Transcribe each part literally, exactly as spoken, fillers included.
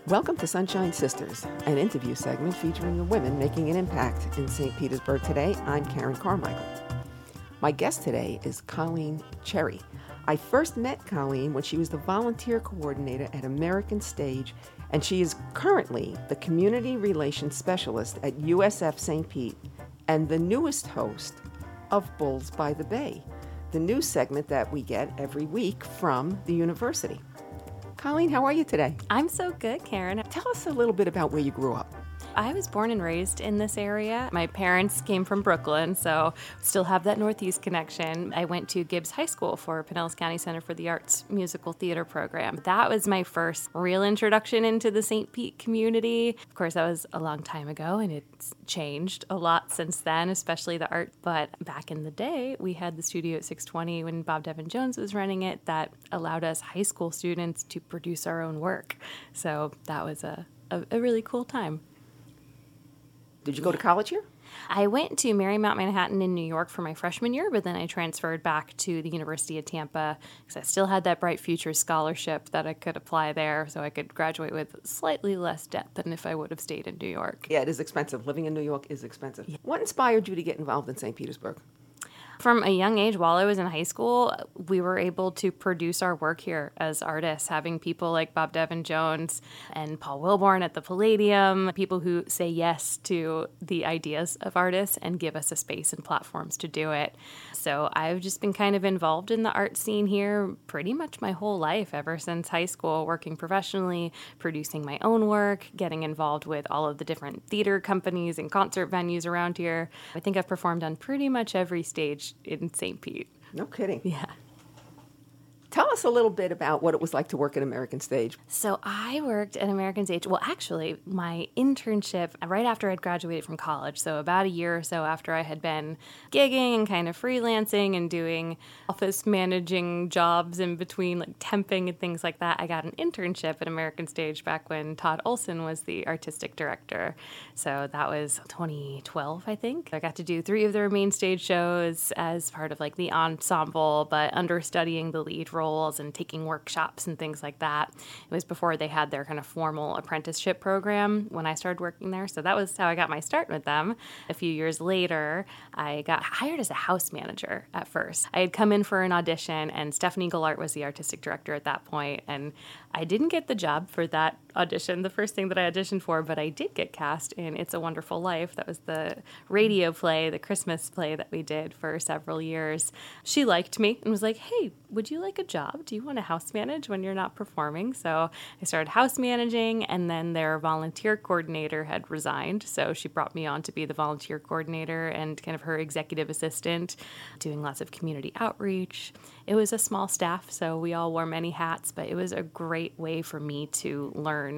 Welcome to Sunshine Sisters, an interview segment featuring the women making an impact in Saint Petersburg today. I'm Karen Carmichael. My guest today is Colleen Cherry. I first met Colleen when she was the volunteer coordinator at American Stage, and she is currently the Community Relations Specialist at U S F Saint Pete and the newest host of Bulls by the Bay, the news segment that we get every week from the university. Colleen, how are you today? I'm so good, Karen. Tell us a little bit about where you grew up. I was born and raised in this area. My parents came from Brooklyn, so still have that Northeast connection. I went to Gibbs High School for Pinellas County Center for the Arts musical theater program. That was my first real introduction into the Saint Pete community. Of course, that was a long time ago, and it's changed a lot since then, especially the art. But back in the day, we had the studio at six twenty when Bob Devin Jones was running it that allowed us high school students to produce our own work. So that was a, a, a really cool time. Did you go to college here? I went to Marymount Manhattan in New York for my freshman year, but then I transferred back to the University of Tampa because I still had that Bright Futures scholarship that I could apply there, so I could graduate with slightly less debt than if I would have stayed in New York. Yeah, it is expensive. Living in New York is expensive. Yeah. What inspired you to get involved in Saint Petersburg? From a young age, while I was in high school, we were able to produce our work here as artists, having people like Bob Devin Jones and Paul Wilborn at the Palladium, people who say yes to the ideas of artists and give us a space and platforms to do it. So I've just been kind of involved in the art scene here pretty much my whole life, ever since high school, working professionally, producing my own work, getting involved with all of the different theater companies and concert venues around here. I think I've performed on pretty much every stage in Saint Pete. No kidding. Yeah. Tell us a little bit about what it was like to work at American Stage. So I worked at American Stage. Well, actually, my internship right after I'd graduated from college, so about a year or so after I had been gigging and kind of freelancing and doing office managing jobs in between, like temping and things like that, I got an internship at American Stage back when Todd Olson was the artistic director. So that was twenty twelve, I think. I got to do three of their main stage shows as part of like the ensemble, but understudying the lead role and taking workshops and things like that. It was before they had their kind of formal apprenticeship program when I started working there. So that was how I got my start with them. A few years later, I got hired as a house manager at first. I had come in for an audition, and Stephanie Gallart was the artistic director at that point, and I didn't get the job for that audition, the first thing that I auditioned for, but I did get cast in It's a Wonderful Life. That was the radio play, the Christmas play that we did for several years. She liked me and was like, hey, would you like a job? Do you want to house manage when you're not performing? So I started house managing, and then their volunteer coordinator had resigned. So she brought me on to be the volunteer coordinator and kind of her executive assistant, doing lots of community outreach. It was a small staff, so we all wore many hats, but it was a great way for me to learn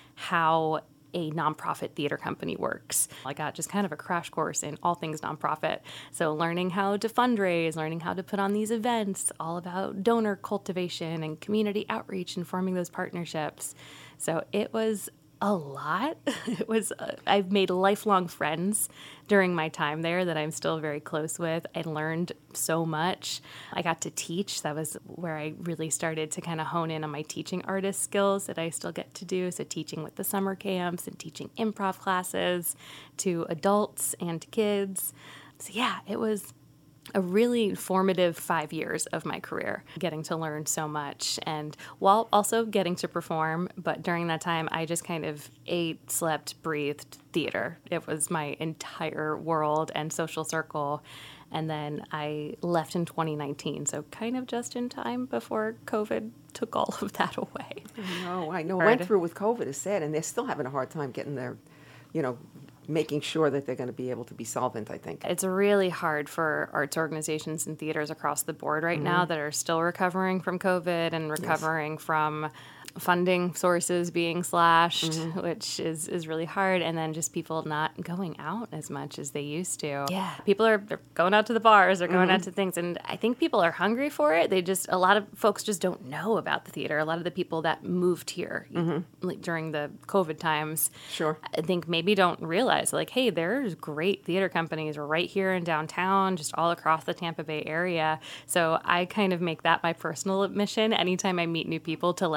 how a nonprofit theater company works. I got just kind of a crash course in all things nonprofit. So learning how to fundraise, learning how to put on these events, all about donor cultivation and community outreach and forming those partnerships. So it was a lot. It was, uh, I've made lifelong friends during my time there that I'm still very close with. I learned so much. I got to teach. That was where I really started to kind of hone in on my teaching artist skills that I still get to do. So teaching with the summer camps and teaching improv classes to adults and to kids. So yeah, it was a really formative five years of my career, getting to learn so much and while also getting to perform. But during that time, I just kind of ate, slept, breathed theater. It was my entire world and social circle. And then I left in twenty nineteen, so kind of just in time before COVID took all of that away. I know, I know. Went through with COVID is sad, and they're still having a hard time getting their, you know, making sure that they're going to be able to be solvent, I think. It's really hard for arts organizations and theaters across the board right mm-hmm. now that are still recovering from COVID and recovering yes. from funding sources being slashed, mm-hmm. which is, is really hard, and then just people not going out as much as they used to. Yeah. People are they're going out to the bars, they're going mm-hmm. out to things, and I think people are hungry for it. They just, a lot of folks just don't know about the theater. A lot of the people that moved here mm-hmm. like during the COVID times, sure. I think maybe don't realize, like, hey, there's great theater companies right here in downtown, just all across the Tampa Bay area. So I kind of make that my personal mission anytime I meet new people to let them know,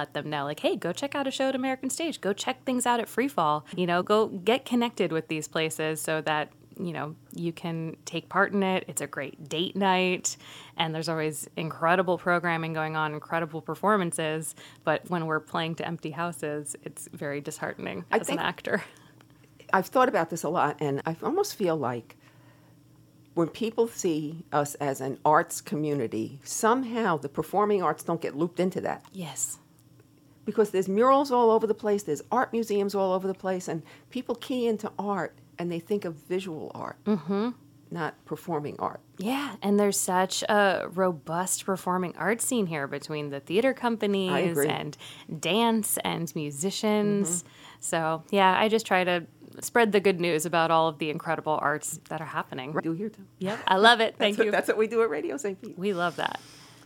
like, hey, go check out a show at American Stage. Go check things out at Free Fall. You know, go get connected with these places so that, you know, you can take part in it. It's a great date night, and there's always incredible programming going on, incredible performances. But when we're playing to empty houses, it's very disheartening I as think an actor. I've thought about this a lot, and I almost feel like when people see us as an arts community, somehow the performing arts don't get looped into that. Yes. Because there's murals all over the place, there's art museums all over the place, and people key into art and they think of visual art, mm-hmm. not performing art. Yeah, and there's such a robust performing arts scene here between the theater companies and dance and musicians. Mm-hmm. So, yeah, I just try to spread the good news about all of the incredible arts that are happening. We do here, too. Yep, I love it. Thank that's you. What, that's what we do at Radio Saint Pete. We love that.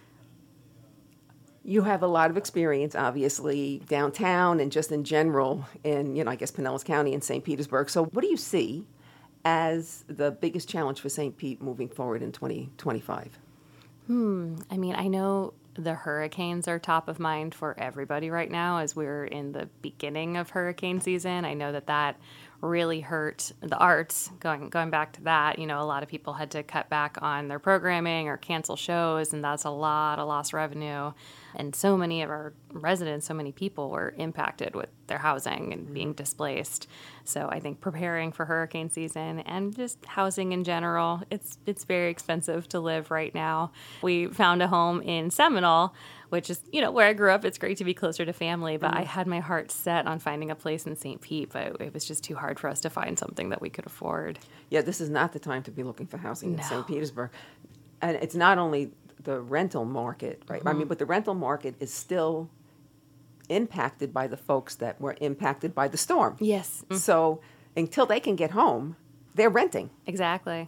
You have a lot of experience, obviously, downtown and just in general in, you know, I guess Pinellas County and Saint Petersburg. So what do you see as the biggest challenge for Saint Pete moving forward in twenty twenty-five? Hmm. I mean, I know the hurricanes are top of mind for everybody right now as we're in the beginning of hurricane season. I know that that really hurt the arts. Going going back to that, you know, a lot of people had to cut back on their programming or cancel shows, and that's a lot of lost revenue. And so many of our residents, so many people were impacted with their housing and being displaced. So I think preparing for hurricane season and just housing in general, it's it's very expensive to live right now. We found a home in Seminole, which is, you know, where I grew up. It's great to be closer to family, but mm-hmm. I had my heart set on finding a place in Saint Pete, but it was just too hard for us to find something that we could afford. Yeah, this is not the time to be looking for housing no. in Saint Petersburg. And it's not only the rental market, right? Mm-hmm. I mean, but the rental market is still impacted by the folks that were impacted by the storm. Yes. Mm-hmm. So until they can get home, they're renting. Exactly.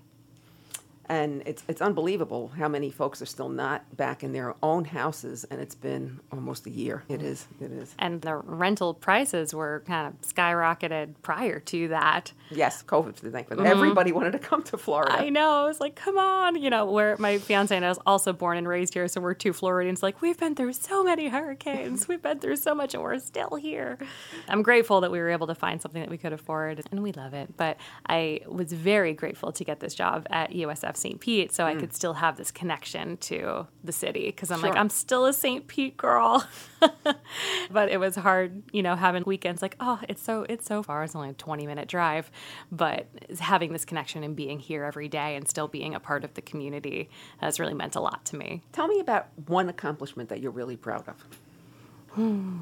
And it's it's unbelievable how many folks are still not back in their own houses, and it's been almost a year. It is, it is. And the rental prices were kind of skyrocketed prior to that. Yes, COVID, thankfully. Mm-hmm. Everybody wanted to come to Florida. I know. I was like, come on. You know, where my fiance and I was also born and raised here, so we're two Floridians. Like, we've been through so many hurricanes. We've been through so much, and we're still here. I'm grateful that we were able to find something that we could afford, and we love it. But I was very grateful to get this job at U S F Saint Pete, so mm. I could still have this connection to the city, because I'm sure. like, I'm still a Saint Pete girl. But it was hard, you know, having weekends like, oh, it's so it's so far. It's only a twenty minute drive, but having this connection and being here every day and still being a part of the community has really meant a lot to me. Tell me about one accomplishment that you're really proud of. Hmm.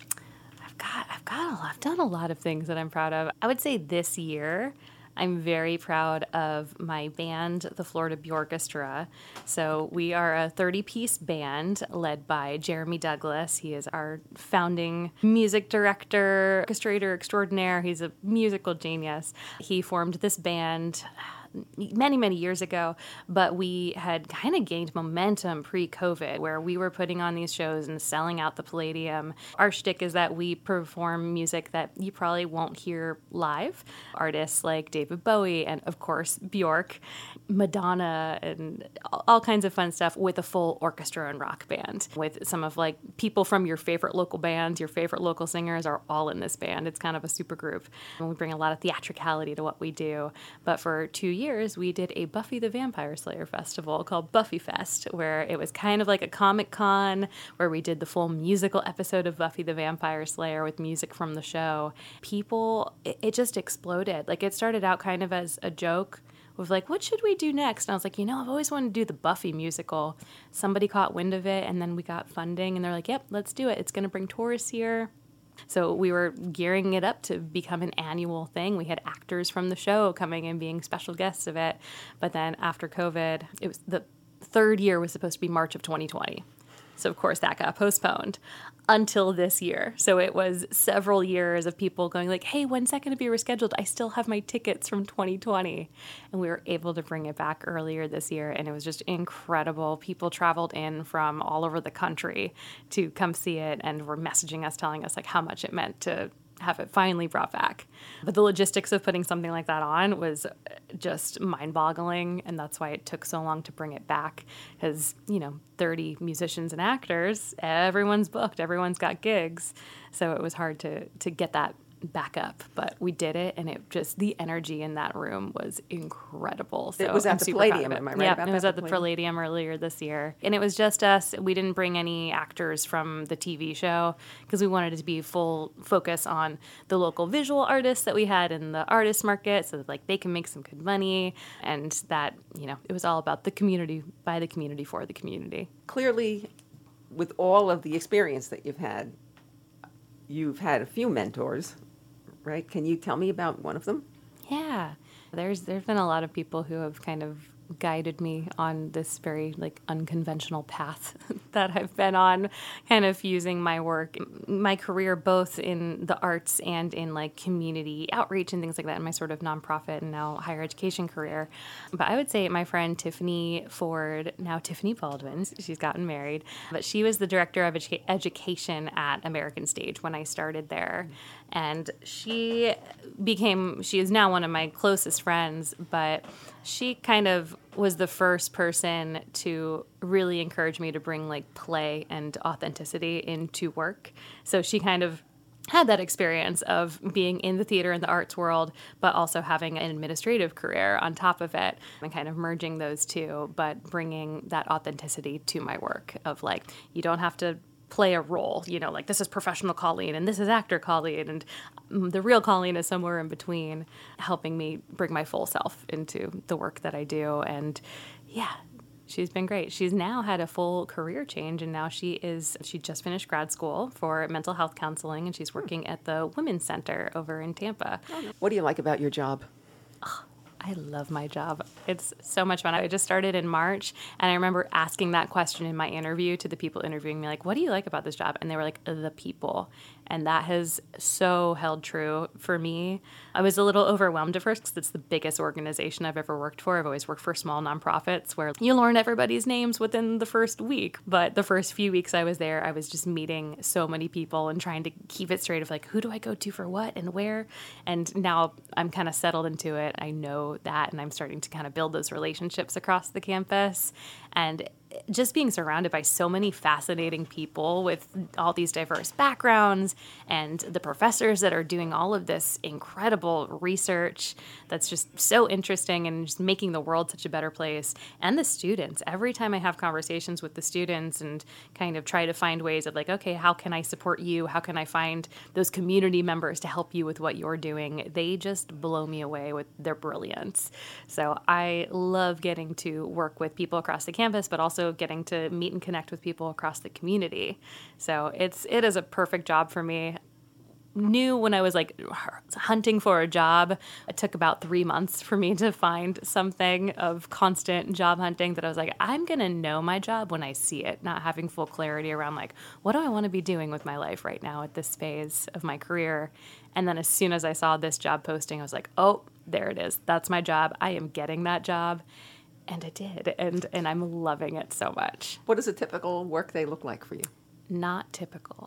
I've got I've got a lot. I've done a lot of things that I'm proud of. I would say this year, I'm very proud of my band, the Florida Bjorkestra. So we are a thirty-piece band led by Jeremy Douglas. He is our founding music director, orchestrator extraordinaire. He's a musical genius. He formed this band many, many years ago, but we had kind of gained momentum pre-COVID, where we were putting on these shows and selling out the Palladium. Our shtick is that we perform music that you probably won't hear live. Artists like David Bowie and, of course, Bjork, Madonna, and all kinds of fun stuff with a full orchestra and rock band, with some of, like, people from your favorite local bands, your favorite local singers are all in this band. It's kind of a super group. And we bring a lot of theatricality to what we do. But for two years, years, we did a Buffy the Vampire Slayer festival called Buffy Fest, where it was kind of like a Comic Con, where we did the full musical episode of Buffy the Vampire Slayer with music from the show. People, it, it just exploded. Like, it started out kind of as a joke with, like, what should we do next? And I was like, you know, I've always wanted to do the Buffy musical. Somebody caught wind of it, and then we got funding, and they're like, yep, let's do it. It's going to bring tourists here. So we were gearing it up to become an annual thing. We had actors from the show coming and being special guests of it. But then after COVID, it was the third year was supposed to be March of twenty twenty. So, of course, that got postponed until this year. So it was several years of people going like, hey, when's that going to be rescheduled? I still have my tickets from twenty twenty. And we were able to bring it back earlier this year, and it was just incredible. People traveled in from all over the country to come see it and were messaging us, telling us like how much it meant to have it finally brought back. But the logistics of putting something like that on was just mind-boggling, and that's why it took so long to bring it back, because, you know, thirty musicians and actors, everyone's booked, everyone's got gigs, so it was hard to to get that back up, but we did it, and it just, the energy in that room was incredible. So it was at I'm the super proud Palladium, of it. am I right Yeah, about it was that? at the Palladium earlier this year, and it was just us. We didn't bring any actors from the T V show because we wanted it to be full focus on the local visual artists that we had in the artist market, so that like they can make some good money, and that, you know, it was all about the community, by the community, for the community. Clearly, with all of the experience that you've had, you've had a few mentors, right? Can you tell me about one of them? Yeah, there's there's been a lot of people who have kind of guided me on this very like unconventional path that I've been on, kind of fusing my work, my career, both in the arts and in like community outreach and things like that in my sort of nonprofit and now higher education career. But I would say my friend Tiffany Ford, now Tiffany Baldwin, she's gotten married, but she was the director of edu- education at American Stage when I started there. And she became, she is now one of my closest friends, but she kind of was the first person to really encourage me to bring like play and authenticity into work. So she kind of had that experience of being in the theater and the arts world, but also having an administrative career on top of it, and kind of merging those two, but bringing that authenticity to my work of like, you don't have to play a role, you know, like this is professional Colleen and this is actor Colleen, and the real Colleen is somewhere in between, helping me bring my full self into the work that I do. And yeah, she's been great. She's now had a full career change, and now she is, she just finished grad school for mental health counseling, and she's working at the Women's Center over in Tampa. What do you like about your job? I love my job. It's so much fun. I just started in March, and I remember asking that question in my interview to the people interviewing me, like, what do you like about this job? And they were like, the people. And that has so held true for me. I was a little overwhelmed at first because it's the biggest organization I've ever worked for. I've always worked for small nonprofits where you learn everybody's names within the first week. But the first few weeks I was there, I was just meeting so many people and trying to keep it straight of like, who do I go to for what and where? And now I'm kind of settled into it. I know that, and I'm starting to kind of build those relationships across the campus. And just being surrounded by so many fascinating people with all these diverse backgrounds, and the professors that are doing all of this incredible research that's just so interesting and just making the world such a better place. And the students, every time I have conversations with the students and kind of try to find ways of like, okay, how can I support you? How can I find those community members to help you with what you're doing? They just blow me away with their brilliance. So I love getting to work with people across the campus, but also getting to meet and connect with people across the community. So it's it is a perfect job for me. Knew when I was like hunting for a job, it took about three months for me to find something of constant job hunting that I was like, I'm going to know my job when I see it, not having full clarity around like, what do I want to be doing with my life right now at this phase of my career? And then as soon as I saw this job posting, I was like, oh, there it is. That's my job. I am getting that job. And I did, and and I'm loving it so much. What does a typical workday look like for you? Not typical.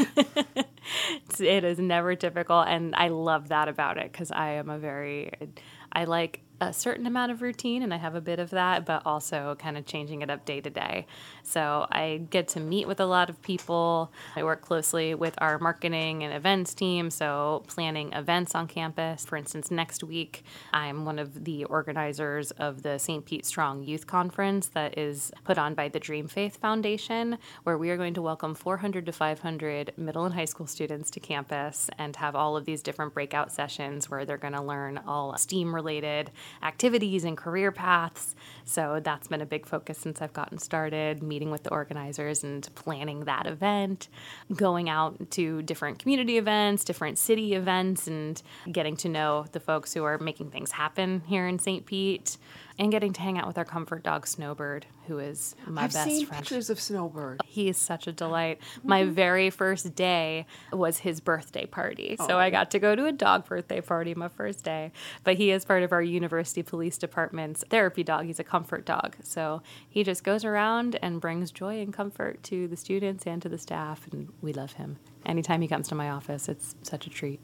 It is never typical, and I love that about it because I am a very, I like a certain amount of routine, and I have a bit of that, but also kind of changing it up day to day. So I get to meet with a lot of people. I work closely with our marketing and events team, so planning events on campus. For instance, next week, I'm one of the organizers of the Saint Pete Strong Youth Conference that is put on by the Dream Faith Foundation, where we are going to welcome four hundred to five hundred middle and high school students to campus and have all of these different breakout sessions where they're going to learn all STEAM-related activities and career paths. So that's been a big focus since I've gotten started, meeting with the organizers and planning that event, going out to different community events, different city events, and getting to know the folks who are making things happen here in Saint Pete. and getting to hang out with our comfort dog, Snowbird, who is my I've best seen friend. pictures of Snowbird. He is such a delight. My very first day was his birthday party. So Oh. I got to go to a dog birthday party my first day. But he is part of our University Police Department's therapy dog. He's a comfort dog. So he just goes around and brings joy and comfort to the students and to the staff, and we love him. Anytime he comes to my office, it's such a treat.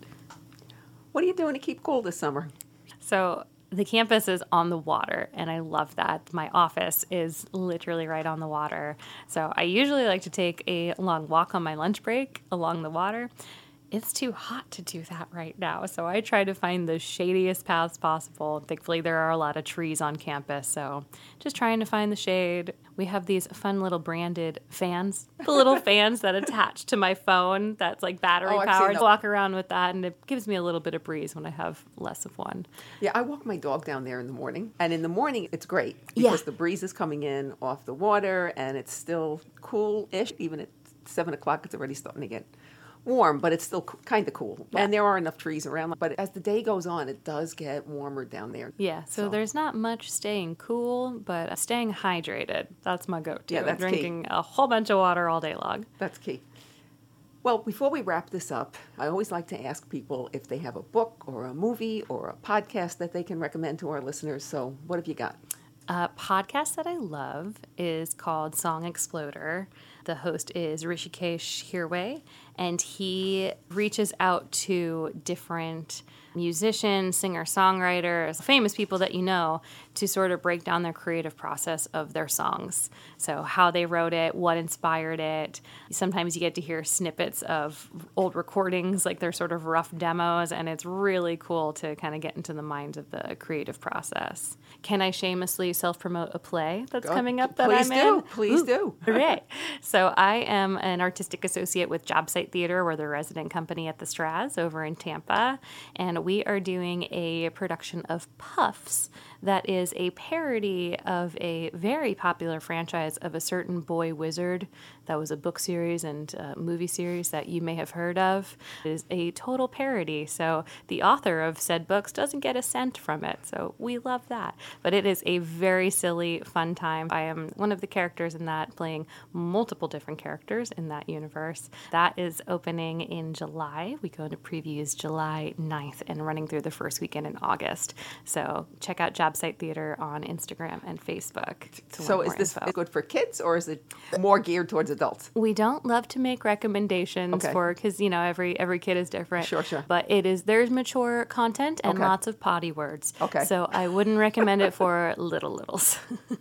What are you doing to keep cool this summer? So the campus is on the water, and I love that. My office is literally right on the water. So I usually like to take a long walk on my lunch break along the water. It's too hot to do that right now, so I try to find the shadiest paths possible. Thankfully, there are a lot of trees on campus, so just trying to find the shade. We have these fun little branded fans, the little fans that attach to my phone that's like battery Oh, I've seen powered. them. Walk around with that, and it gives me a little bit of breeze when I have less of one. Yeah, I walk my dog down there in the morning. And in the morning, it's great Yeah. because the breeze is coming in off the water and it's still cool-ish. Even at seven o'clock, it's already starting to get warm, but it's still kind of cool. Yeah. And there are enough trees around. But as the day goes on, it does get warmer down there. Yeah, so, So- there's not much staying cool, but staying hydrated. That's my go-to. Yeah, that's key. Drinking a whole bunch of water all day long. That's key. Well, before we wrap this up, I always like to ask people if they have a book or a movie or a podcast that they can recommend to our listeners. So what have you got? A podcast that I love is called Song Exploder. The host is Rishikesh Hirway, and he reaches out to different musicians, singer-songwriters, famous people that you know, to sort of break down their creative process of their songs. So how they wrote it, what inspired it. Sometimes you get to hear snippets of old recordings, like they're sort of rough demos, and it's really cool to kind of get into the mind of the creative process. Can I shamelessly self-promote a play that's Go- coming up that please I'm do, in? please Ooh, do. Hooray. So I am an artistic associate with Job Site Theater. We're the resident company at the Straz over in Tampa, and we are doing a production of Puffs that is a parody of a very popular franchise of a certain boy wizard that was a book series and a movie series that you may have heard of. It is a total parody, so the author of said books doesn't get a cent from it, so we love that. But it is a very silly, fun time. I am one of the characters in that, playing multiple different characters in that universe. That is opening in July. We go into previews July ninth and running through the first weekend in August. So check out Job Site Theater on Instagram and Facebook. to So learn is more this info. good for kids or is it more geared towards adults? We don't love to make recommendations Okay. for, because you know every every kid is different. Sure, sure. But it is there's mature content and Okay. lots of potty words. Okay. So I wouldn't recommend it for little littles.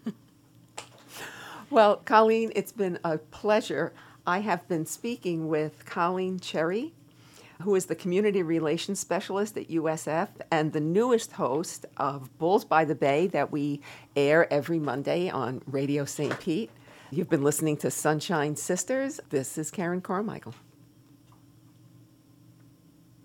Well, Colleen, it's been a pleasure. I have been speaking with Colleen Cherry, who is the Community Relations Specialist at U S F and the newest host of Bulls by the Bay that we air every Monday on Radio Saint Pete. You've been listening to Sunshine Sisters. This is Karen Carmichael.